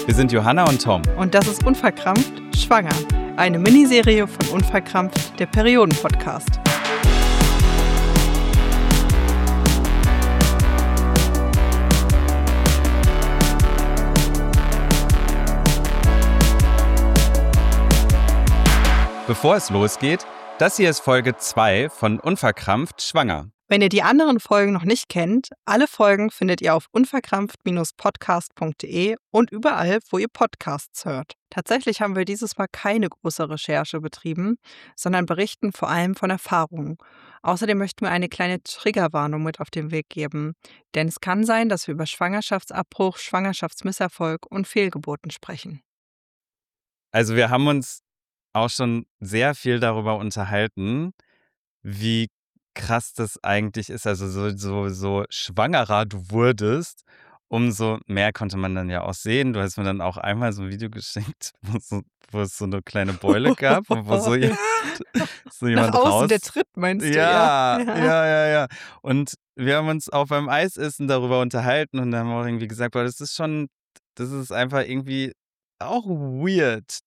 Wir sind Johanna und Tom. Und das ist Unverkrampft Schwanger, eine Miniserie von Unverkrampft, der Perioden-Podcast. Bevor es losgeht, das hier ist Folge 2 von Unverkrampft Schwanger. Wenn ihr die anderen Folgen noch nicht kennt, alle Folgen findet ihr auf unverkrampft-podcast.de und überall, wo ihr Podcasts hört. Tatsächlich haben wir dieses Mal keine große Recherche betrieben, sondern berichten vor allem von Erfahrungen. Außerdem möchten wir eine kleine Triggerwarnung mit auf den Weg geben. Denn es kann sein, dass wir über Schwangerschaftsabbruch, Schwangerschaftsmisserfolg und Fehlgeburten sprechen. Also wir haben uns auch schon sehr viel darüber unterhalten, wie krass das eigentlich ist. Also so schwangerer du wurdest, umso mehr konnte man dann ja auch sehen. Du hast mir dann auch einmal so ein Video geschickt, wo es so eine kleine Beule gab und wo so jemand Nach außen raus... der Tritt, meinst du? Ja. Und wir haben uns auch beim Eisessen darüber unterhalten und haben auch irgendwie gesagt, boah, das ist einfach irgendwie auch weird.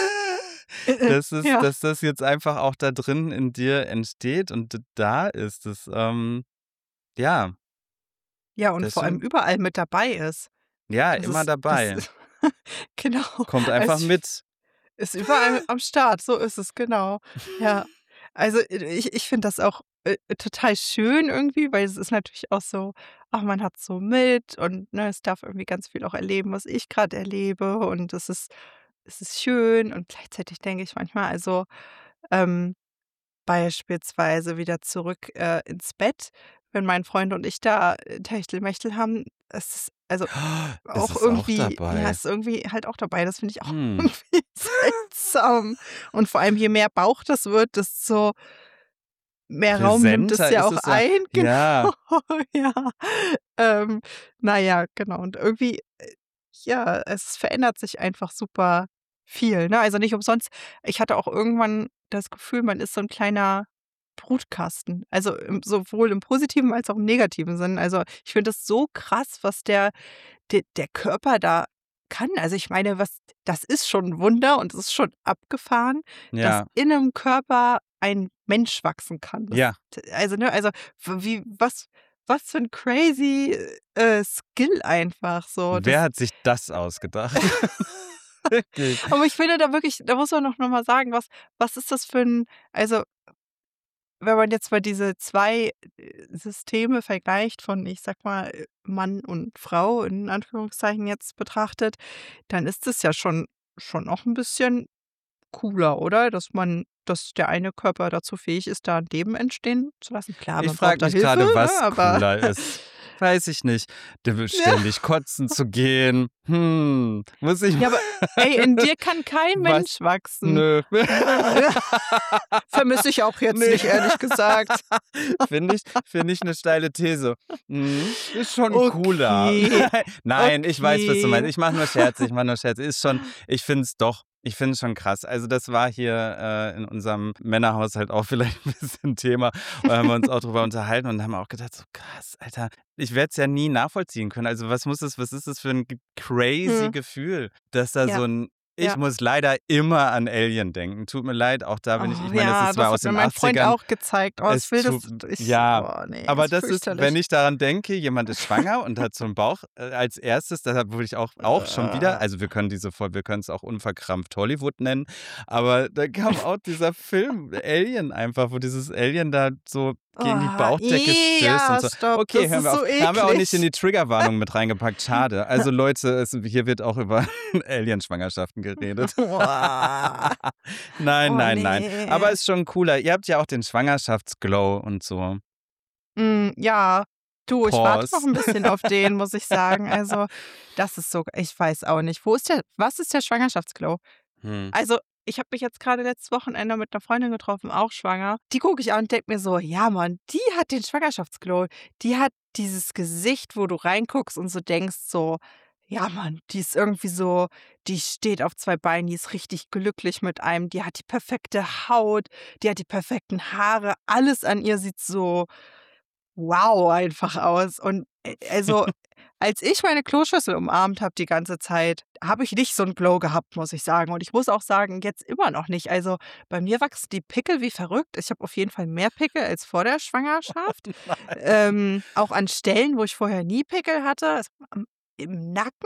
Dass das jetzt einfach auch da drin in dir entsteht und da ist. Ja. Ja, und Das vor allem schon, überall mit dabei ist. ja, Das immer ist, dabei. genau. Kommt einfach Also mit. ist überall am Start, so ist es, genau. Ja. Also ich finde das auch total schön irgendwie, weil es ist natürlich auch so, ach, man hat so mit und ne, es darf irgendwie ganz viel auch erleben, was ich gerade erlebe. Und es ist schön und gleichzeitig denke ich manchmal, also ähm, beispielsweise wieder zurück ins Bett, wenn mein Freund und ich da Techtelmechtel haben. Es ist also Ist auch es auch irgendwie, ja, dabei? ist irgendwie halt auch dabei. Das finde ich auch Hm. irgendwie seltsam. Und vor allem, je mehr Bauch das wird, desto mehr Raum nimmt es Präsenter ja ist auch es ja. ein. Ja. Genau, ja. Ähm, na ja, genau. Und irgendwie, ja, es verändert sich einfach super viel, ne? Also, nicht umsonst, ich hatte auch irgendwann das Gefühl, man ist so 'n kleiner Brutkasten. Also, sowohl im positiven als auch im negativen Sinn. Also, ich finde das so krass, was der Körper da kann. Also, ich meine, das ist schon 'n Wunder und es ist schon abgefahren, dass Ja. in 'nem Körper ein Mensch wachsen kann. Ja. Also, ne, also, was für 'n crazy, Skill einfach so. Wer hat sich das ausgedacht? Wirklich. Aber ich finde da wirklich, da muss man noch mal sagen, was ist das für 'n, also, wenn man jetzt mal diese 2 Systeme vergleicht von, ich sage mal, Mann und Frau in Anführungszeichen jetzt betrachtet, dann ist es ja schon auch 'n bisschen cooler, oder? Dass der eine Körper dazu fähig ist, da 'n Leben entstehen zu lassen. Klar, Ich man braucht frage da mich Hilfe, gerade, ne, was aber cooler ist. Weiß ich nicht. ja. Ständig kotzen zu gehen. Muss ich Ja, aber ey, in dir kann kein was? Mensch wachsen. Nö. Vermisse ich auch jetzt Ne. nicht, ehrlich gesagt. Finde ich 'ne steile These. Ist schon cooler. Okay, Nein, ich weiß, was du meinst. okay. Ich mache nur Scherze. Ich finde es schon krass. Also, das war hier, in unserem Männerhaushalt auch vielleicht 'n bisschen Thema. Da haben wir uns auch drüber unterhalten und haben auch gedacht: „So krass, Alter, ich werde es ja nie nachvollziehen können.“ Also, was ist das für 'n crazy Mhm. Gefühl, dass da Ja, so 'n... Ich ja. muss leider immer an Alien denken. Tut mir leid, auch da bin ich Oh meine, das ja, ist zwar das aus hat mir den mein Freund 80ern. auch gezeigt. Oh, ich Es will tut das, Ja, oh ne, aber ist das ist, wenn fürchterlich. ich daran denke, jemand ist schwanger und hat so 'n Bauch, als Erstes, deshalb wurde ich auch schon wieder, Äh. also, wir können es auch unverkrampft Hollywood nennen, aber da kam auch dieser Film Alien einfach, wo dieses Alien da so gegen die Bauchdecke stößt und Ja, so. stopp, Okay, das hören ist wir auf. so Haben wir auch nicht in eklig. die Triggerwarnung mit reingepackt, schade. Also, Leute, hier wird auch über Alienschwangerschaften geredet. Boah. Nein, Oh nein, nein. Aber ne. ist schon cooler. Ihr habt ja auch den Schwangerschaftsglow und so. Ja, du, ich warte noch Pause. 'n bisschen auf den, muss ich sagen. Also, das ist so, ich weiß auch nicht. Was ist der Schwangerschaftsglow? Hm. Also, ich habe mich jetzt grade letztes Wochenende mit 'ner Freundin getroffen, auch schwanger. Die gucke ich an und denke mir so: „Ja, Mann, die hat den Schwangerschaftsglow. Die hat dieses Gesicht, wo du reinguckst und so denkst so: Ja, Mann, die ist irgendwie so, die steht auf 2 Beinen, die ist richtig glücklich mit einem, die hat die perfekte Haut, die hat die perfekten Haare, alles an ihr sieht so wow einfach aus.“ Und, also, als ich meine Kloschüssel umarmt habe die ganze Zeit, habe ich nicht so 'n Glow gehabt, muss ich sagen. Und ich muss auch sagen, jetzt immer noch nicht. Also, bei mir wachsen die Pickel wie verrückt. Ich habe auf jeden Fall mehr Pickel als vor der Schwangerschaft. Auch an Stellen, wo ich vorher nie Pickel hatte. Im Nacken,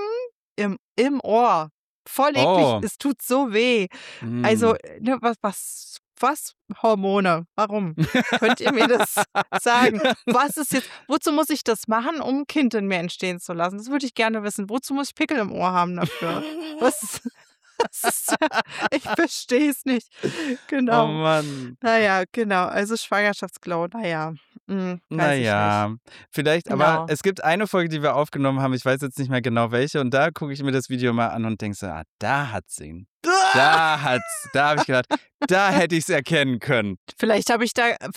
im Ohr. Voll eklig. Oh. Es tut so weh. Also, ne, was? Hormone. Warum? Könnt ihr mir das sagen? Was ist jetzt wozu muss ich das machen, um 'n Kind in mir entstehen zu lassen? Das würde ich gerne wissen. Wozu muss ich Pickel im Ohr haben dafür? Was was ist ich verstehe es nicht. Oh Genau. Mann. Na ja, genau. Also, Schwangerschaftsglow, na ja, Na weiß ich nicht. ja, vielleicht aber Genau. es gibt eine Folge, die wir aufgenommen haben, ich weiß jetzt nicht mehr genau welche und da gucke ich mir das Video mal an und denke so: „Ah, da hat sie ihn. Da habe ich gedacht, da hätte ich's erkennen können.“ Vielleicht habe ich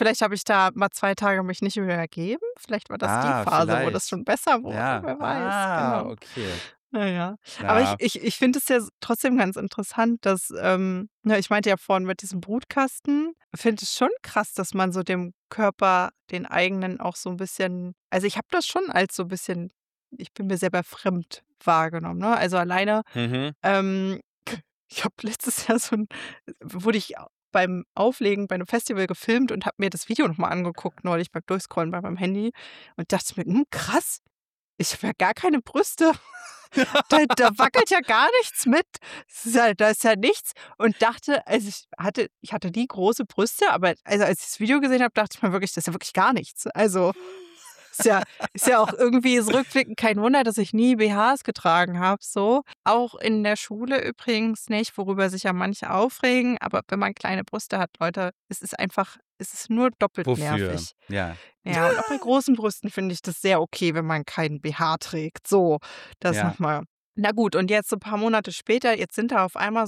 da mal 2 Tage mich nicht übergeben. Vielleicht war das die Phase, wo das Vielleicht. schon besser wurde, Ja. wer weiß, genau. Okay. Na ja. Aber Ja. ich finde es ja trotzdem ganz interessant, dass, ne, ich meinte ja vorhin mit diesem Brutkasten, finde es schon krass, dass man so dem Körper, den eigenen auch so 'n bisschen also, ich habe das schon als so 'n bisschen ich bin mir selber fremd wahrgenommen, ne? Also, alleine, Mhm. ähm, ich habe letztes Jahr wurde ich beim Auflegen bei 'nem Festival gefilmt und habe mir das Video noch mal angeguckt neulich beim Durchscrollen bei meinem Handy und dachte mir: krass, ich habe ja gar keine Brüste.“ Da wackelt ja gar nichts mit. Da ist ja nichts und dachte also, ich hatte nie große Brüste, aber also, als ich das Video gesehen habe, dachte ich mir wirklich, das ist ja wirklich gar nichts. Also, ist ja auch irgendwie so rückblickend kein Wunder, dass ich nie BHs getragen habe so. Auch in der Schule übrigens nicht, worüber sich ja manche aufregen, aber wenn man kleine Brüste hat, Leute, es ist nur doppelt Wofür? nervig. Ja. Ja, und auch bei großen Brüsten finde ich das sehr okay, wenn man keinen BH trägt. So, das Ja. noch mal. Na gut, und jetzt so 'n paar Monate später, jetzt sind da auf einmal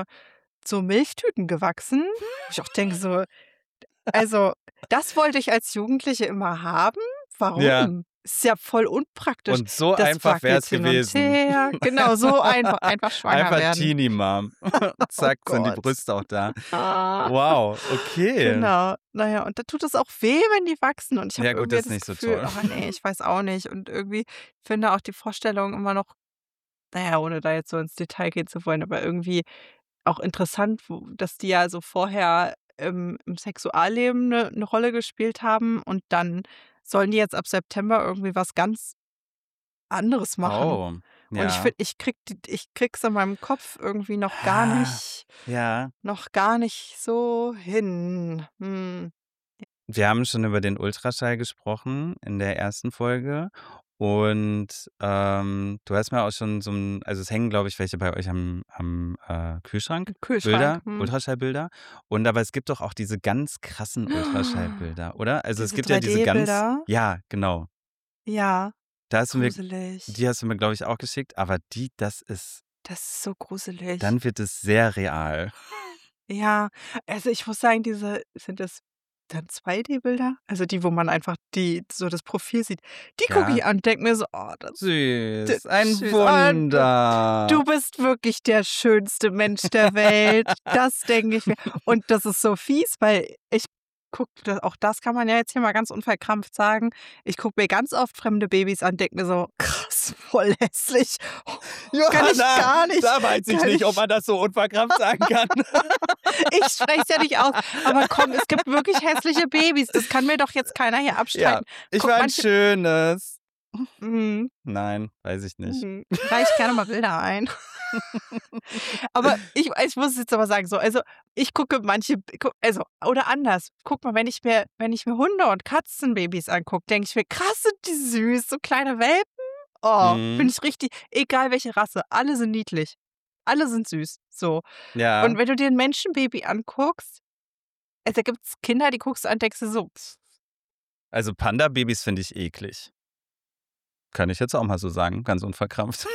so Milchtüten gewachsen, wo ich auch denke so also, das wollte ich als Jugendliche immer haben. Ja. Warum? Ist ja voll unpraktisch. Und so Das einfach wackelt wär's hin und gewesen. her. Genau, so einfach schwanger Einfach werden. Teenie Mom. Oh Zack, sind die Gott. Brüste auch da. Ah. Wow, okay. Genau. Na ja, und da tut es auch weh, wenn die wachsen und ich habe Ja gut, irgendwie das ist das nicht so Gefühl toll. ne, ich weiß auch nicht und irgendwie finde auch die Vorstellung immer noch na ja, ohne da jetzt so ins Detail gehen zu wollen, aber irgendwie auch interessant, wo dass die ja so vorher, im Sexualleben 'ne Rolle gespielt haben und dann sollen die jetzt ab September irgendwie was ganz anderes machen. Oh, Und ich ja. finde, ich kriege es in meinem Kopf irgendwie Ah, ja. noch gar nicht so hin. Wir haben schon über den Ultraschall gesprochen in der ersten Folge und, du hast mir auch schon so 'n also, es hängen, glaube ich, welche bei euch am Kühlschrank, Im Kühlschrank, Bilder, Ultraschallbilder. Und aber es gibt doch auch diese ganz krassen Ultraschallbilder, oder? Also, es Diese gibt ja diese ganz Bilder? ja, genau. Ja, Da hast du mir gruselig. die hast du mir, glaube ich, auch geschickt, aber das ist Das ist so gruselig. dann wird es sehr real. Ja, also, ich muss sagen, sind das dann 2D-Bilder? Also, die, wo man einfach das Profil sieht. Die gucke Ja, ich an und denke mir so: „Oh, das süß, ist ein süß. Wunder. Du bist wirklich der schönste Mensch der Welt.“ Das denke ich mir. Und das ist so fies, weil ich gucke auch das kann man ja jetzt hier mal ganz unverkrampft sagen. Ich gucke mir ganz oft fremde Babys an, denke mir so: „Krass, voll hässlich. Kann ich Johanna, gar nicht da weiß ich kann nicht, ob ich man das so unverkrampft sagen kann. Ich spreche es ja nicht aus, aber komm, es gibt wirklich hässliche Babys. Das kann mir doch jetzt keiner hier Ja, abstreiten. ich Guck, war ein manche schönes. mhm, Nein, weiß ich nicht. reiche ich gerne mal Bilder ein. Aber ich muss jetzt aber sagen, so, also, ich gucke manche also, oder anders. Guck mal, wenn ich mir Hunde und Katzenbabys angucke, denke ich mir: „Krass, sind die süß, so kleine Welpen.“ Oh, Mhm. finde ich richtig egal welche Rasse, alle sind niedlich. Alle sind süß, so. Ja, Und wenn du dir 'n Menschenbaby anguckst also, da gibt's Kinder, die guckst du an, denkst du so: also Panda-Babys finde ich eklig. Kann ich jetzt auch mal so sagen, ganz unverkrampft.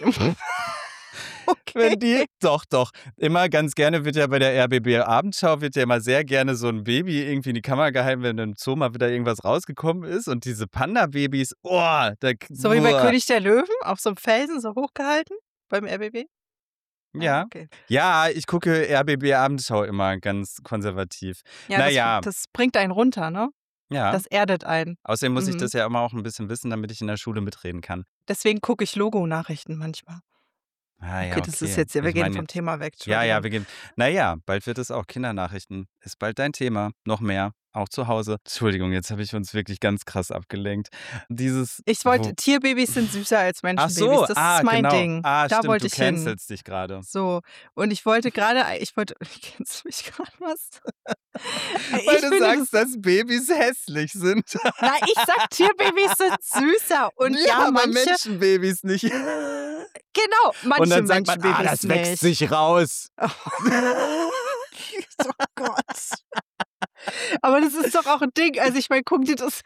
„Okay.“ Wenn die doch, doch. Immer ganz gerne wird ja bei der RBB-Abendschau wird ja immer sehr gerne so 'n Baby irgendwie in die Kamera gehalten, wenn im Zoo mal wieder irgendwas rausgekommen ist und diese Panda-Babys, oh, da So wie bei König der Löwen auf so 'm Felsen so hochgehalten beim RBB? Ah, ja. okay. Ja, ich gucke RBB-Abendschau immer ganz konservativ. Ja, Na ja, das bringt einen runter, ne? ja. Das erdet einen. Außerdem muss ich Mhm. das ja immer auch 'n bisschen wissen, damit ich in der Schule mitreden kann. Deswegen gucke ich Logo-Nachrichten manchmal. Ah Okay, ja, das ist okay. jetzt ja, wir Ich gehen meine vom jetzt Thema weg, ja, Entschuldigung. wir gehen bald wird es auch Kindernachrichten. Ist bald dein Thema, noch mehr, auch zu Hause. Entschuldigung, jetzt habe ich uns wirklich ganz krass abgelenkt. Dieses Ich wo wollte Tierbabys sind süßer als ach Menschenbabys. so, Das ist mein genau. Ding. Da Stimmt, wollte du ich hin. cancelst dich gerade. So, und ich wollte kennst du mich gerade was? Weil Ich du finde sagst, dass Babys hässlich sind. nein, ich sag, Tierbabys sind süßer und Ja, aber manche Menschenbabys nicht. genau, Und manche dann sagt man: Menschenbabys das wächst nicht. sich raus. Oh Gott. Aber das ist doch auch ein Ding. Also, ich meine, guck dir das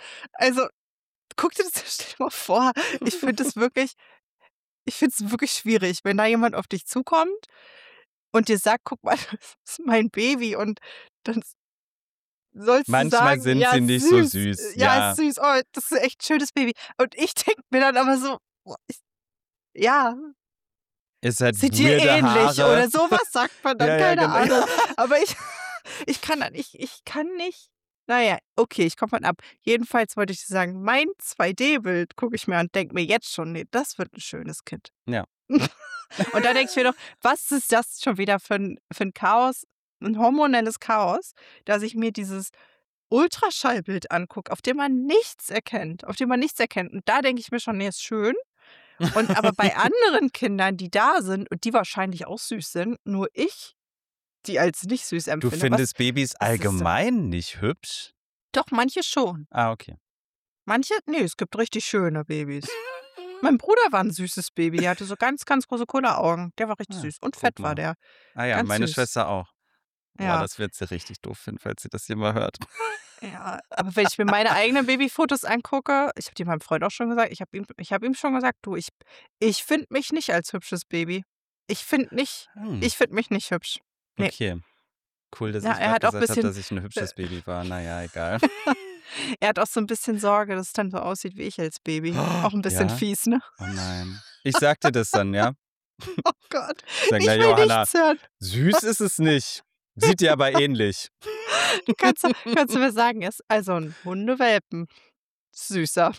stell dir mal vor. Ich finde es wirklich schwierig, wenn da jemand auf dich zukommt und dir sagt: „Guck mal, das ist mein Baby." Und dann sollst du Manchmal sagen: sind „Ja, sie nicht so süß. süß, Ja, ist ja. süß. Oh, das ist echt 'n schönes Baby." Und ich denke mir dann aber so: „Boah, ja, Es hat seid ihr weirde ähnlich?" Haare. Oder so was sagt man dann, Ja, ja, keine genau. Ahnung. Aber ich kann nicht na ja, okay, ich komme von ab. Jedenfalls wollte ich dir sagen, mein 2D-Bild gucke ich mir an und denke mir jetzt schon: „Ne, das wird 'n schönes Kind." Ja. Und da denke ich mir doch: „Was ist das schon wieder für 'n Chaos, 'n hormonelles Chaos, dass ich mir dieses Ultraschallbild angucke, auf dem man nichts erkennt." Und da denke ich mir schon: „Ne, ist schön." Und aber bei anderen Kindern, die da sind und die wahrscheinlich auch süß sind, nur ich die als nicht süß Du empfinde. findest Babys Was ist das? allgemein nicht hübsch? Doch, manche schon. Okay. Manche ne, es gibt richtig schöne Babys. Mein Bruder war 'n süßes Baby. Der hatte so ganz, ganz große Kulleraugen. Der war richtig Ja, süß und guck fett war mal. der. Ah ja, Ganz meine süß. Schwester auch. Boah, Ja, das wird sie richtig doof finden, falls sie das hier mal hört. ja. Aber wenn ich mir meine eigenen Babyfotos angucke ich habe die meinem Freund auch schon gesagt, ich habe ihm schon gesagt: „Du, ich finde mich nicht als hübsches Baby. Ich finde nicht Hm, ich finde mich nicht hübsch." Ne. okay. Cool, dass Ja, ich er grad hat auch gesagt habe, bisschen dass ich 'n hübsches Baby war. Na ja, egal. er hat auch so 'n bisschen Sorge, dass es dann so aussieht wie ich als Baby. Auch 'n bisschen Ja? fies, ne? Oh nein. Ich sage dir das dann, ja? Oh Gott, Ich sage: „Na ich will Johanna, nichts hören. süß ist es nicht. Sieht dir aber ähnlich." Du kannst du mir sagen, ist also 'n Hundewelpen süßer.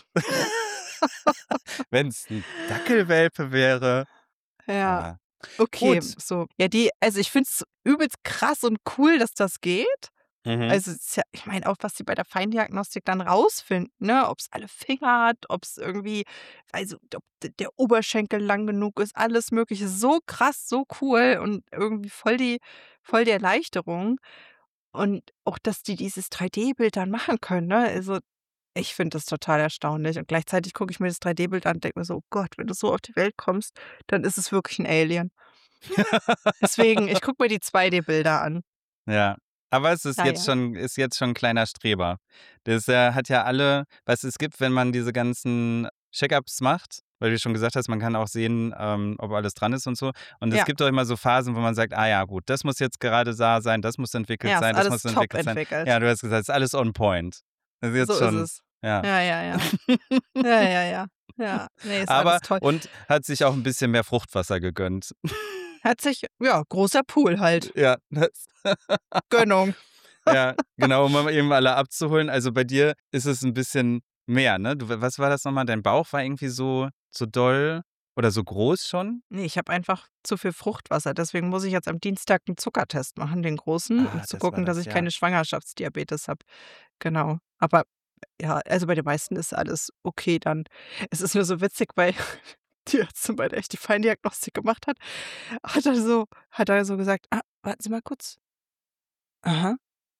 Wenn's 'n Dackelwelpe wäre, Ja, aber okay, gut. so. Ja, also, ich finde es übelst krass und cool, dass das geht. Mhm. Also, es ist ja ich meine auch, was sie bei der Feindiagnostik dann rausfinden, ne? Ob's alle Finger hat, ob's irgendwie also, ob der Oberschenkel lang genug ist, alles Mögliche. So krass, so cool und irgendwie voll die Erleichterung. Und auch, dass die dieses 3D-Bild dann machen können, ne? Also, ich finde das total erstaunlich und gleichzeitig gucke ich mir das 3D-Bild an und denke mir so: „Oh Gott, wenn du so auf die Welt kommst, dann ist es wirklich 'n Alien." Deswegen, ich gucke mir die 2D-Bilder an. Ja, aber es ist Ja, jetzt ja. schon 'n kleiner Streber. Das, hat ja alle was es gibt, wenn man diese ganzen Check-ups macht, weil du schon gesagt hast, man kann auch sehen, ob alles dran ist und so. Und es Ja, gibt auch immer so Phasen, wo man sagt: „Ah ja, gut, das muss jetzt gerade da sein, das muss entwickelt ja, ist sein, das alles muss top entwickelt sein." entwickelt. Ja, du hast gesagt, ist alles on point. Das ist So jetzt ist schon es. ja. Ja, ja, ja. Ja, ja, ja. Ja, ne, ist Aber alles toll. und hat sich auch 'n bisschen mehr Fruchtwasser gegönnt. Hat sich ja, großer Pool halt. Ja, das Gönnung. ja, genau, um mal eben alle abzuholen. Also, bei dir ist es 'n bisschen mehr, ne? Du was war das noch mal? Dein Bauch war irgendwie so doll oder so groß schon? Ne, ich habe einfach zu viel Fruchtwasser. Deswegen muss ich jetzt am Dienstag 'n Zuckertest machen, den großen, um Ah, zu das war gucken, dass das, ich ja. keine Schwangerschaftsdiabetes habe. Genau. Aber ja, also bei den meisten ist alles okay dann. Es ist nur so witzig, weil die Ärztin, bei der ich die Feindiagnostik gemacht hat er so gesagt: „Ah, warten Sie mal kurz. Aha.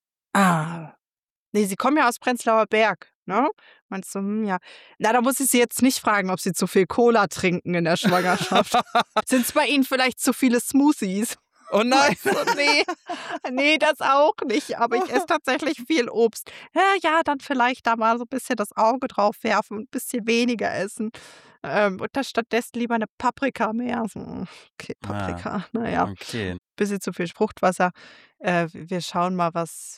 Ah, ne, Sie kommen ja aus Prenzlauer Berg, ne?" Meinst du: „Hm, ja." Na, da muss ich Sie jetzt nicht fragen, ob Sie zu viel Cola trinken in der Schwangerschaft. Sind's bei Ihnen vielleicht zu viele Smoothies? Oh nein. Weißt du, ne, ne, das auch nicht, aber ich esse tatsächlich viel Obst. Ja, ja, dann vielleicht da mal so 'n bisschen das Auge drauf werfen und 'n bisschen weniger essen, und dann stattdessen lieber 'ne Paprika mehr. So, okay, Ah, Paprika, na ja, okay. bisschen zu viel Fruchtwasser. Wir schauen mal,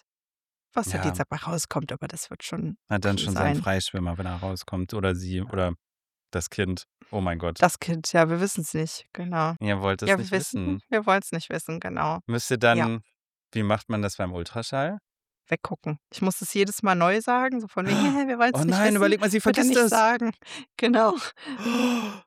was der Ja, Dienstag mal rauskommt, aber das wird schon hat dann cool schon seinen sein. Freischwimmer, wenn er rauskommt oder sie oder das Kind. Oh mein Gott. Das Kind, ja, wir wissen's nicht, genau. Ihr wollt es Ja, nicht wissen. wir wollen's nicht wissen, genau. Müsst ihr Ja. dann wie macht man das beim Ultraschall? Weggucken. Ich muss das jedes Mal neu sagen, so von wegen: „Ja, wir wollen's Oh nicht nein, wissen, überleg mal, sie bitte vergisst nicht es. sagen." Genau.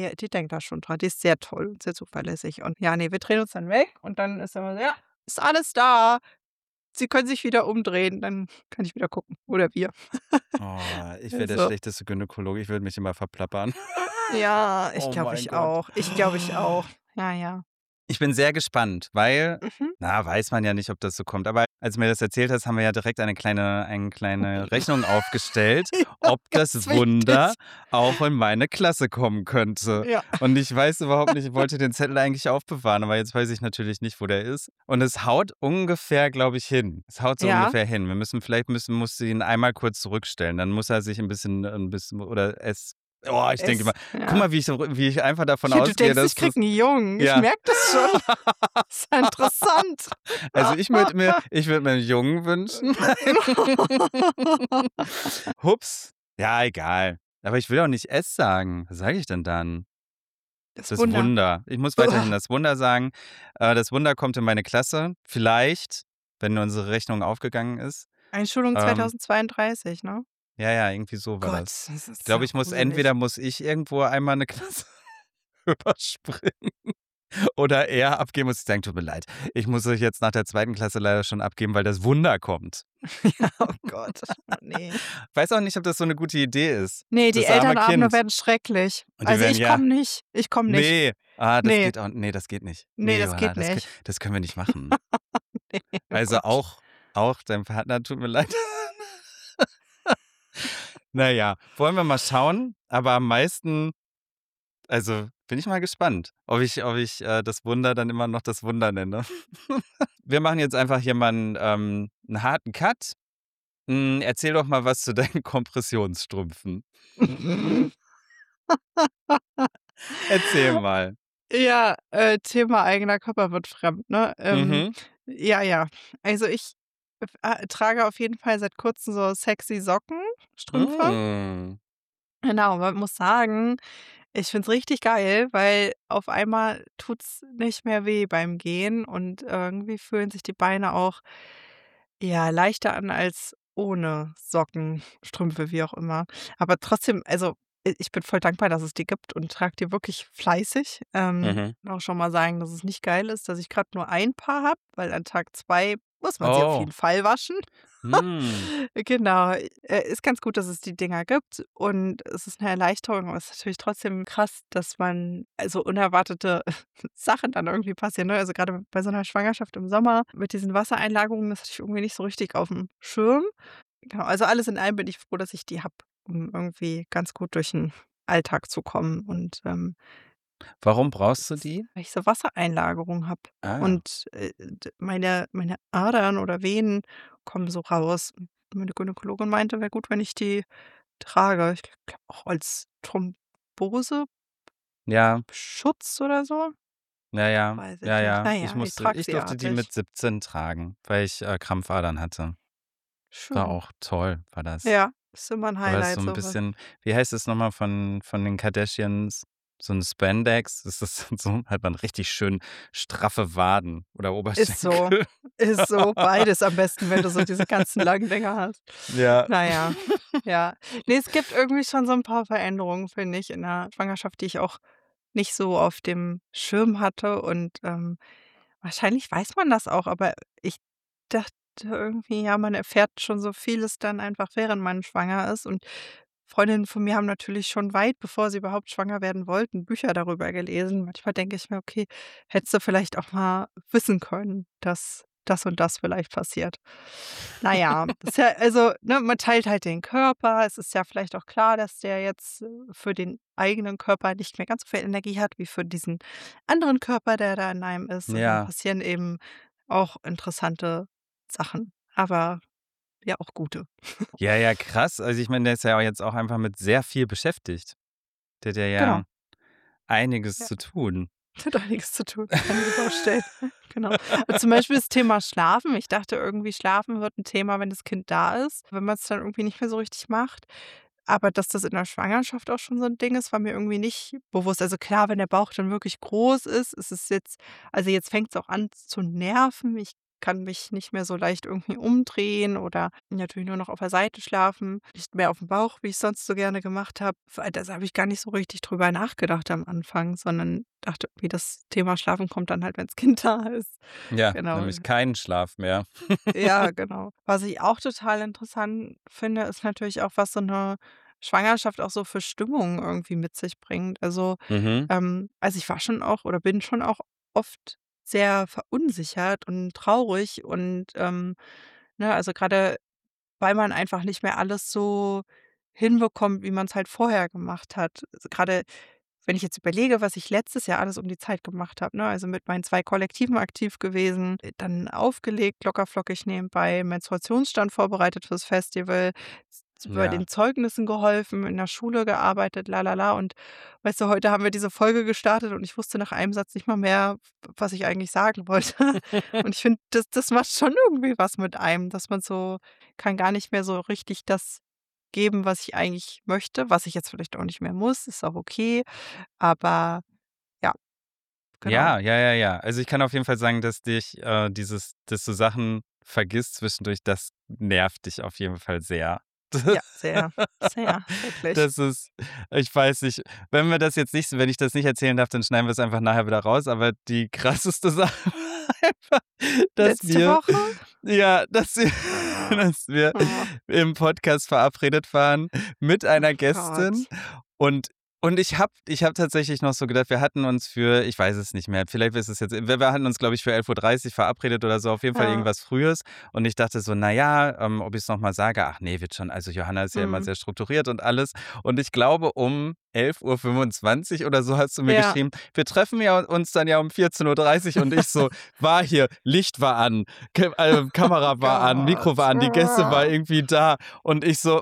die denkt da schon dran. Die ist sehr toll und sehr zuverlässig. Und ja, ne, wir drehen uns dann weg und dann ist immer so: „Ja, ist alles da. Sie können sich wieder umdrehen, dann kann ich wieder gucken oder wir." Oh, ich wäre der Also, schlechteste Gynäkologe. Ich würde mich immer verplappern. ja, ich Oh glaube, mein ich Gott. auch. Ich glaube, ich auch. Ja, ja. Ich bin sehr gespannt, weil, Mhm. na, weiß man ja nicht, ob das so kommt. Aber als du mir das erzählt hast, haben wir ja direkt eine kleine Rechnung aufgestellt, Ja, ob das ganz wichtig. Wunder auch in meine Klasse kommen könnte. Ja. Und ich weiß überhaupt nicht, ich wollte den Zettel eigentlich aufbewahren, aber jetzt weiß ich natürlich nicht, wo der ist. Und es haut ungefähr, glaube ich, hin. Es haut so Ja, ungefähr hin. Muss sie ihn einmal kurz zurückstellen. Dann muss er sich ein bisschen oder es. Oh, ich denke es mal, guck ja. mal, wie ich einfach davon Ja, du ausgehe, denkst, ich dass kriege das. 'n Jungen. Ich Ja. merke das schon. Ist ja interessant. Also, ich würde mir 'n Jungen wünschen. Hups. Ja, egal. Aber ich will auch nicht S sagen. Was sage ich denn dann? Das Das Wunder. Wunder. Ich muss weiterhin Uah. das Wunder sagen. Das Wunder kommt in meine Klasse. Vielleicht, wenn unsere Rechnung aufgegangen ist. Einschulung Ähm, 2032, ne? ja, ja, irgendwie so war Gott, das. das Ich ist glaube, ja ich muss gruselig. entweder muss ich irgendwo einmal 'ne Klasse überspringen oder er abgeben, muss ich sagen: „Tut mir leid. Ich muss euch jetzt nach der zweiten Klasse leider schon abgeben, weil das Wunder kommt.“ Ja, oh Gott. Oh ne. Weiß auch nicht, ob das so 'ne gute Idee ist. Ne, die Das arme Elternabende Kind. werden schrecklich. Und die Also, werden ich ja komme nicht. Ich komme nicht. ne, Ne, das geht nicht. ne, Ne, das Johanna, geht nicht. das können wir nicht machen. Ne, oh Also, Gott. auch dein Partner tut mir leid. Na ja, wollen wir mal schauen, aber am meisten also, bin ich mal gespannt, ob ich das Wunder dann immer noch das Wunder nenne. Wir machen jetzt einfach hier mal 'n harten Cut. Erzähl doch mal was zu deinen Kompressionsstrümpfen. Erzähl mal. Ja, Thema eigener Körper wird fremd, ne? Mhm. Ja, ja. Also, ich trage auf jeden Fall seit Kurzem so sexy Socken, Strümpfe. Hm. Genau, man muss sagen, ich finde es richtig geil, weil auf einmal tut's nicht mehr weh beim Gehen und irgendwie fühlen sich die Beine auch, ja, leichter an als ohne Socken, Strümpfe, wie auch immer. Aber trotzdem, also, ich bin voll dankbar, dass es die gibt und trage die wirklich fleißig. Mhm. Auch schon mal sagen, dass es nicht geil ist, dass ich gerade nur ein Paar habe, weil an Tag 2 muss man sie auf Oh. jeden Fall waschen. Hm. Genau, ist ganz gut, dass es die Dinger gibt und es ist 'ne Erleichterung, aber es ist natürlich trotzdem krass, dass man also, unerwartete Sachen dann irgendwie passieren, ne? Also, grade bei so 'ner Schwangerschaft im Sommer mit diesen Wassereinlagerungen, das hatte ich irgendwie nicht so richtig aufm Schirm. Genau, also, alles in allem bin ich froh, dass ich die habe, um irgendwie ganz gut durch 'n Alltag zu kommen und, Warum brauchst du die? weil ich so Wassereinlagerungen habe Ah. und, meine Adern oder Venen kommen so raus. Meine Gynäkologin meinte, wäre gut, wenn ich die trage. Ich glaube auch als Thromboseschutz Ja, oder so? ja, ja, Weiß ich ja, nicht. ja. Na Ich ja, ich musste trage ich sie durfte die artig. mit 17 tragen, weil ich, Krampfadern hatte. War Schön. auch toll, war das. Ja, ist immer 'n Da war es so Highlight, 'n so was. bisschen wie heißt es noch mal von den Kardashians? So 'n Spandex. Das ist so hat man richtig schön straffe Waden oder Ist so, Oberschenkel. ist so. Beides am besten, wenn du so diese ganzen langen Dinger hast. Ja. Na ja, ja. Ne, es gibt irgendwie schon so 'n paar Veränderungen, finde ich, in der Schwangerschaft, die ich auch nicht so auf dem Schirm hatte und, wahrscheinlich weiß man das auch, aber ich dachte irgendwie, ja, man erfährt schon so vieles dann einfach, während man schwanger ist und Freundinnen von mir haben natürlich schon weit, bevor sie überhaupt schwanger werden wollten, Bücher darüber gelesen. Manchmal denke ich mir: „Okay, hättest du vielleicht auch mal wissen können, dass das und das vielleicht passiert." Na ja, ist ja also, ne, man teilt halt den Körper. Es ist ja vielleicht auch klar, dass der jetzt, für den eigenen Körper nicht mehr ganz so viel Energie hat wie für diesen anderen Körper, der da in einem ist. Und dann Ja. passieren eben auch interessante Sachen, aber ja auch gute. Ja, ja, krass. Also, ich meine, der ist ja jetzt auch einfach mit sehr viel beschäftigt. Der hat ja Genau, einiges ja. zu tun. Hat einiges zu tun, einige Baustellen, genau. Zum Beispiel das Thema Schlafen. Ich dachte irgendwie, Schlafen wird 'n Thema, wenn das Kind da ist, wenn man's dann irgendwie nicht mehr so richtig macht. Aber dass das in der Schwangerschaft auch schon so 'n Ding ist, war mir irgendwie nicht bewusst. Also klar, wenn der Bauch dann wirklich groß ist, ist es jetzt also jetzt fängt's auch an zu nerven. Ich kann mich nicht mehr so leicht irgendwie umdrehen oder natürlich nur noch auf der Seite schlafen, nicht mehr auf dem Bauch, wie ich's sonst so gerne gemacht habe. Das habe ich gar nicht so richtig drüber nachgedacht am Anfang, sondern dachte, okay, das Thema Schlafen kommt dann halt, wenn's Kind da ist. Ja, Genau. nämlich keinen Schlaf mehr. Ja, genau. Was ich auch total interessant finde, ist natürlich auch, was so 'ne Schwangerschaft auch so für Stimmung irgendwie mit sich bringt. Mhm. Also, ich war schon auch oder bin schon auch oft sehr verunsichert und traurig und, ne, also, grade weil man einfach nicht mehr alles so hinbekommt, wie man's halt vorher gemacht hat. Also, grade wenn ich jetzt überlege, was ich letztes Jahr alles um die Zeit gemacht habe, ne, also, mit meinen 2 Kollektiven aktiv gewesen, dann aufgelegt, lockerflockig nebenbei, Menstruationsstand vorbereitet fürs Festival, bei Ja. den Zeugnissen geholfen, in der Schule gearbeitet, la la la. Und weißt du, heute haben wir diese Folge gestartet und ich wusste nach einem Satz nicht mal mehr, was ich eigentlich sagen wollte. Und ich finde, das macht schon irgendwie was mit einem, dass man so kann gar nicht mehr so richtig das geben, was ich eigentlich möchte, was ich jetzt vielleicht auch nicht mehr muss, ist auch okay. Aber ja, genau. Ja, ja, ja, ja. Also, ich kann auf jeden Fall sagen, dass dich, dass du Sachen vergisst zwischendurch, das nervt dich auf jeden Fall sehr. Ja, sehr, sehr, wirklich. Das ist ich weiß nicht, wenn ich das nicht erzählen darf, dann schneiden wir es einfach nachher wieder raus, aber die krasseste Sache war einfach, dass Letzte wir Woche? ja, dass wir Ah, dass wir oh, im Podcast verabredet waren mit oh einer Gästin Gott. und ich habe tatsächlich noch so gedacht, wir hatten uns für ich weiß es nicht mehr, vielleicht ist es jetzt wir hatten uns, glaube ich, für 11:30 verabredet oder so, auf jeden Fall Ja, irgendwas Frühes. Und ich dachte so: „Na ja, ob ich's noch mal sage? Ach nee, wird schon.“ Also, Johanna ist ja immer mhm. sehr strukturiert und alles. Und ich glaube, um 11:25 oder so hast du mir Ja, geschrieben: „Wir treffen ja uns dann ja um 14:30 und ich so: „War hier, Licht war an, Kamera war an, Mikro war Gott. an, die Gäste war irgendwie da.“ Und ich so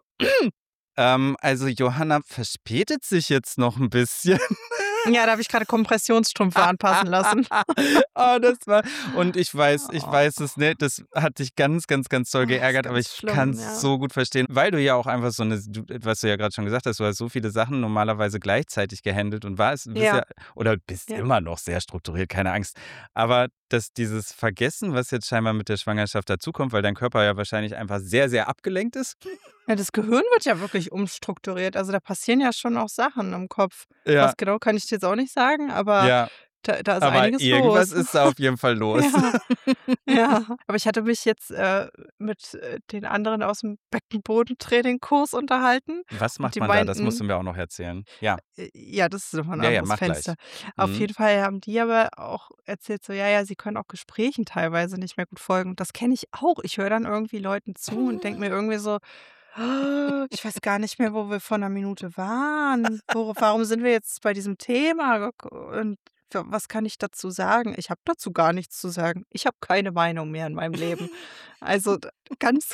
also Johanna verspätet sich jetzt noch 'n bisschen. Ja, da habe ich grade Kompressionsstrümpfe anpassen lassen. Oh, das war und ich Oh, weiß es, ne, das hat dich ganz, ganz, ganz doll ist geärgert, aber ganz ich schlimm, kann's ja. so gut verstehen, weil du ja auch einfach so 'ne du was du ja grad schon gesagt hast, du hast so viele Sachen normalerweise gleichzeitig gehandelt und bist ja Ja, oder bist ja. immer noch sehr strukturiert, keine Angst. Aber dass dieses Vergessen, was jetzt scheinbar mit der Schwangerschaft dazukommt, weil dein Körper ja wahrscheinlich einfach sehr, sehr abgelenkt ist. Ja, das Gehirn wird ja wirklich umstrukturiert. Also, da passieren ja schon auch Sachen im Kopf. Ja, Was genau, kann ich dir jetzt auch nicht sagen, aber ja, da ist aber einiges irgendwas los. ist da auf jeden Fall los. Ja. Ja, aber ich hatte mich jetzt, mit, den anderen aus'm Beckenbodentraining-Kurs unterhalten Was und macht die man da? Das musst meinten du mir auch noch erzählen. Ja. ja, das ist noch mal 'n Ja, ja, anderes mach gleich. Fenster. Auf Mhm. jeden Fall haben die aber auch erzählt so: „Ja, ja, sie können auch Gesprächen teilweise nicht mehr gut folgen." Und das kenne ich auch. Ich höre dann irgendwie Leuten zu und denke mir irgendwie so: „Ah, ich weiß gar nicht mehr, wo wir vor 'ner Minute waren. Warum sind wir jetzt bei diesem Thema und was kann ich dazu sagen?" Ich habe dazu gar nichts zu sagen. Ich habe keine Meinung mehr in meinem Leben. Also, ganz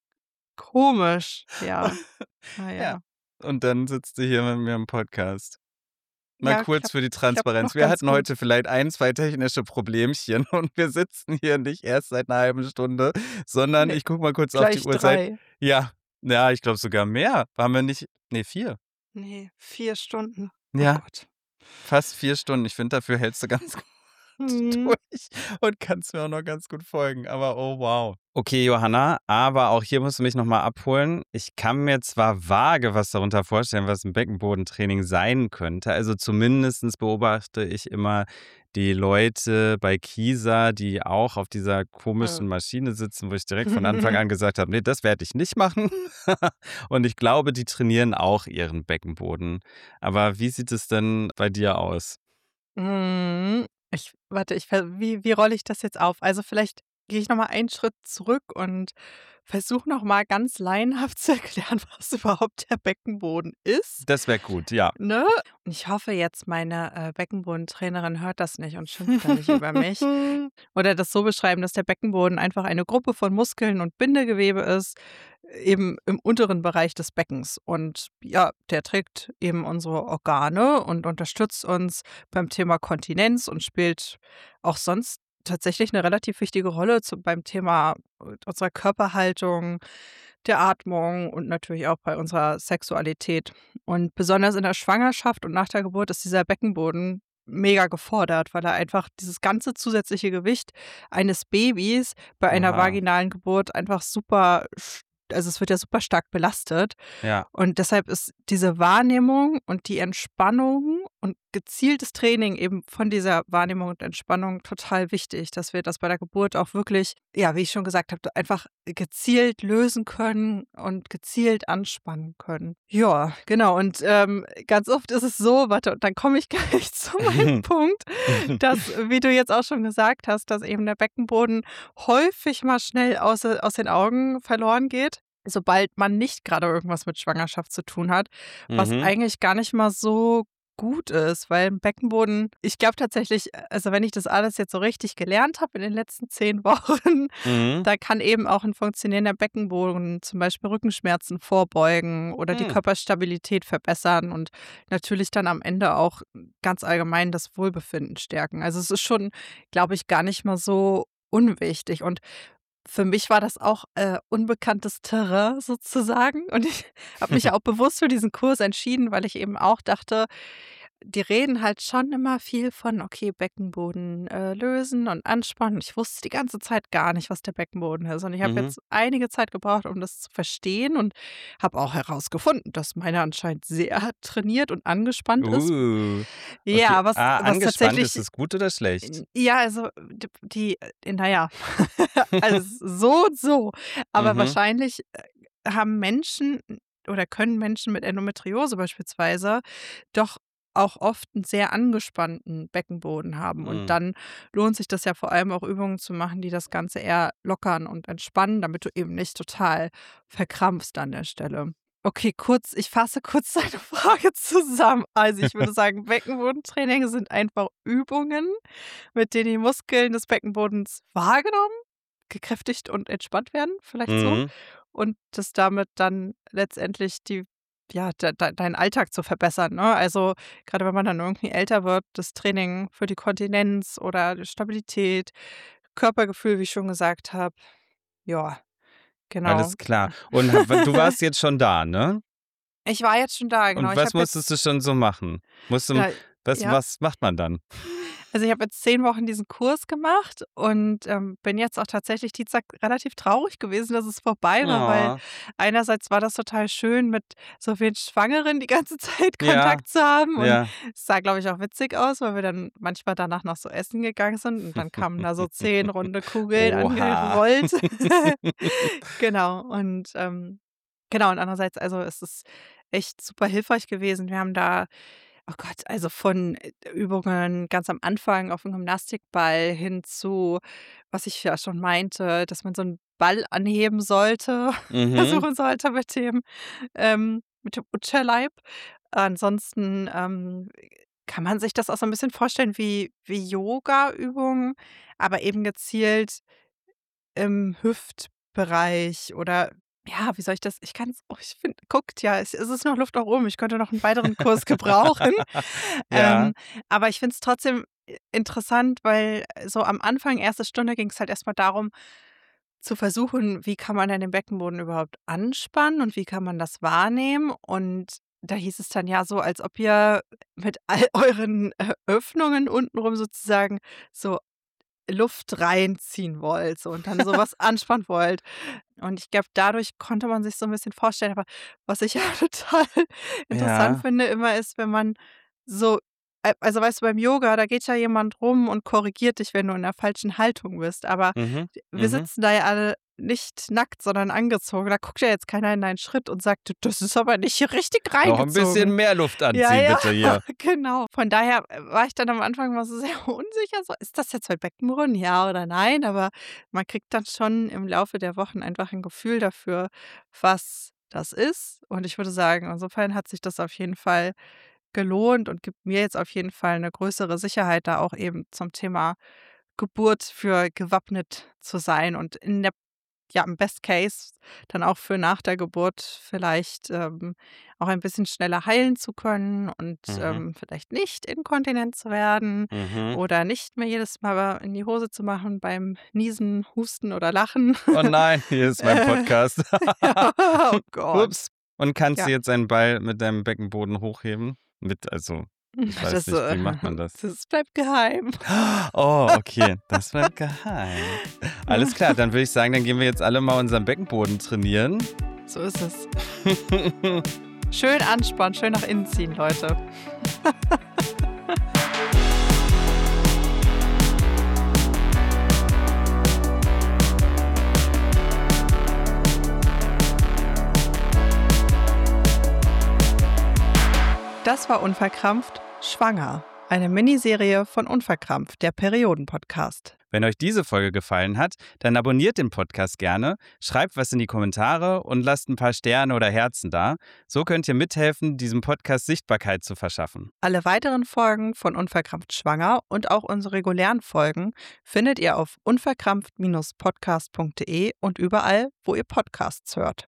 komisch, ja. Na Ja. ja. Und dann sitzt du hier mit mir im Podcast. Mal Ja, kurz für die klappt Transparenz. noch Wir ganz hatten gut. heute vielleicht 1, 2 technische Problemchen und wir sitzen hier nicht erst seit 'ner halben Stunde, sondern Ne, ich gucke mal kurz auf die gleich Uhrzeit. 3. Ja, ja, ich glaube sogar mehr. Waren wir nicht ne, 4. Ne, 4 Stunden. Oh Ja, Gott. fast 4 Stunden. Ich finde, dafür hältst du ganz Mhm. durch und kannst mir auch noch ganz gut folgen, aber oh wow. Okay, Johanna, aber auch hier musst du mich noch mal abholen. Ich kann mir zwar vage was darunter vorstellen, was 'n Beckenbodentraining sein könnte. Also, zumindestens beobachte ich immer die Leute bei Kieser, die auch auf dieser Äh. komischen Maschine sitzen, wo ich direkt von Anfang an gesagt habe: „Ne, das werde ich nicht machen.“ Und ich glaube, die trainieren auch ihren Beckenboden. Aber wie sieht es denn bei dir aus? Mhm. Ich wie rolle ich das jetzt auf? Also, vielleicht gehe ich noch mal einen Schritt zurück und versuche noch mal ganz laienhaft zu erklären, was überhaupt der Beckenboden ist, Das wäre gut, ja. ne? Und ich hoffe jetzt, meine, Beckenbodentrainerin hört das nicht und schimpft dann nicht über mich. Oder das so beschreiben, dass der Beckenboden einfach eine Gruppe von Muskeln und Bindegewebe ist, eben im unteren Bereich des Beckens. Und ja, der trägt eben unsere Organe und unterstützt uns beim Thema Kontinenz und spielt auch sonst tatsächlich eine relativ wichtige Rolle beim Thema unserer Körperhaltung, der Atmung und natürlich auch bei unserer Sexualität. Und besonders in der Schwangerschaft und nach der Geburt ist dieser Beckenboden mega gefordert, weil er einfach dieses ganze zusätzliche Gewicht eines Babys bei einer Oha. vaginalen Geburt einfach also es wird ja super stark belastet. Ja. Und deshalb ist diese Wahrnehmung und die Entspannung und gezieltes Training eben von dieser Wahrnehmung und Entspannung total wichtig, dass wir das bei der Geburt auch wirklich, ja, wie ich schon gesagt habe, einfach gezielt lösen können und gezielt anspannen können. Ja, genau. Und ganz oft ist es so, warte, und dann komme ich gleich zu meinem Punkt, dass, wie du jetzt auch schon gesagt hast, dass eben der Beckenboden häufig mal schnell aus den Augen verloren geht, sobald man nicht gerade irgendwas mit Schwangerschaft zu tun hat, was Mhm. eigentlich gar nicht mal so gut ist, weil im Beckenboden, ich glaube tatsächlich, also wenn ich das alles jetzt so richtig gelernt habe in den letzten 10 Wochen, Mhm. da kann eben auch ein funktionierender Beckenboden zum Beispiel Rückenschmerzen vorbeugen oder die Hm. Körperstabilität verbessern und natürlich dann am Ende auch ganz allgemein das Wohlbefinden stärken. Also es ist schon, glaube ich, gar nicht mal so unwichtig. Und für mich war das auch, unbekanntes Terrain sozusagen. Und ich habe mich ja auch bewusst für diesen Kurs entschieden, weil ich eben auch dachte, die reden halt schon immer viel von, okay, Beckenboden, lösen und anspannen. Ich wusste die ganze Zeit gar nicht, was der Beckenboden ist. Und ich habe Mhm. jetzt einige Zeit gebraucht, um das zu verstehen und habe auch herausgefunden, dass meiner anscheinend sehr trainiert und angespannt ist. Okay. Ja, was Angespannt, ist tatsächlich es gut oder schlecht? ja, also na ja, also so und so. Aber Mhm. wahrscheinlich, haben Menschen oder können Menschen mit Endometriose beispielsweise doch auch oft einen sehr angespannten Beckenboden haben. Und Hm. dann lohnt sich das ja vor allem auch Übungen zu machen, die das Ganze eher lockern und entspannen, damit du eben nicht total verkrampfst an der Stelle. Okay, ich fasse kurz deine Frage zusammen. Also, ich würde sagen, Beckenbodentraining sind einfach Übungen, mit denen die Muskeln des Beckenbodens wahrgenommen, gekräftigt und entspannt werden, vielleicht so. Mhm. Und das damit dann letztendlich deinen Alltag zu verbessern, ne? Also, gerade wenn man dann irgendwie älter wird, das Training für die Kontinenz oder die Stabilität, Körpergefühl, wie ich schon gesagt habe. Ja, genau. Alles klar. Und du warst jetzt schon da, ne? Ich war jetzt schon da, genau. Und Ich was habe musstest jetzt du schon so machen? na ja. Was macht man dann? Also, ich habe jetzt 10 Wochen diesen Kurs gemacht und, bin jetzt auch tatsächlich Dienstag relativ traurig gewesen, dass es vorbei war, weil Oh. einerseits war das total schön, mit so vielen Schwangeren die ganze Zeit Ja, Kontakt zu haben und ja. es sah, glaube ich, auch witzig aus, weil wir dann manchmal danach noch so essen gegangen sind und dann kamen da so 10 runde Kugeln Oha. angerollt. Genau genau und andererseits, also, es ist echt super hilfreich gewesen. Wir haben da, oh Gott, also von, Übungen ganz am Anfang auf dem Gymnastikball hin zu, was ich ja schon meinte, dass man so 'n Ball anheben sollte Mhm. versuchen sollte mit dem Unterleib. Ansonsten, kann man sich das auch so 'n bisschen vorstellen wie Yogaübungen, aber eben gezielt im Hüftbereich oder ja, wie soll ich das, ich finde, guckt, ja, es ist noch Luft nach oben. Ich könnte noch 'n weiteren Kurs gebrauchen. Ja. Aber ich finde es trotzdem interessant, weil so am Anfang, erste Stunde, ging's halt erst mal darum zu versuchen, wie kann man denn den Beckenboden überhaupt anspannen und wie kann man das wahrnehmen? Und da hieß es dann ja so, als ob ihr mit all euren, Öffnungen untenrum sozusagen so Luft reinziehen wollt so und dann so was anspannen wollt. Und ich glaube, dadurch konnte man sich so 'n bisschen vorstellen. Aber was ich ja total interessant Ja. finde immer ist, wenn man so also, weißt du, beim Yoga, da geht ja jemand rum und korrigiert dich, wenn du in der falschen Haltung bist. Aber Mhm. wir Mhm. sitzen da ja alle nicht nackt, sondern angezogen. Da guckt ja jetzt keiner in deinen Schritt und sagt: „Das ist aber nicht richtig Noch ein bisschen reingezogen.“ mehr Luft Ja, anziehen, ja, bitte hier. genau. Von daher, war ich dann am Anfang mal so sehr unsicher, so: „Ist das jetzt mein Beckenboden, ja oder nein?“ Aber man kriegt dann schon im Laufe der Wochen einfach 'n Gefühl dafür, was das ist. Und ich würde sagen, insofern hat sich das auf jeden Fall gelohnt und gibt mir jetzt auf jeden Fall 'ne größere Sicherheit, da auch eben zum Thema Geburt für gewappnet zu sein und im Best Case dann auch für nach der Geburt vielleicht, auch ein bisschen schneller heilen zu können und, Mhm. vielleicht nicht inkontinent zu werden Mhm. oder nicht mehr jedes Mal in die Hose zu machen beim Niesen, Husten oder Lachen. Oh nein, hier ist mein Äh, Podcast. oh Gott. Ups. Und kannst du Ja. jetzt einen Ball mit deinem Beckenboden hochheben? Ich weiß nicht, wie macht man das? Das bleibt geheim. Oh, okay, das bleibt geheim. Alles klar, dann würde ich sagen, dann gehen wir jetzt alle mal unseren Beckenboden trainieren. So ist es. Schön anspannen, schön nach innen ziehen, Leute. Das war Unverkrampft, Schwanger. Eine Miniserie von Unverkrampft, der Perioden-Podcast. Wenn euch diese Folge gefallen hat, dann abonniert den Podcast gerne, schreibt was in die Kommentare und lasst ein paar Sterne oder Herzen da. So könnt ihr mithelfen, diesem Podcast Sichtbarkeit zu verschaffen. Alle weiteren Folgen von Unverkrampft Schwanger und auch unsere regulären Folgen findet ihr auf unverkrampft-podcast.de und überall, wo ihr Podcasts hört.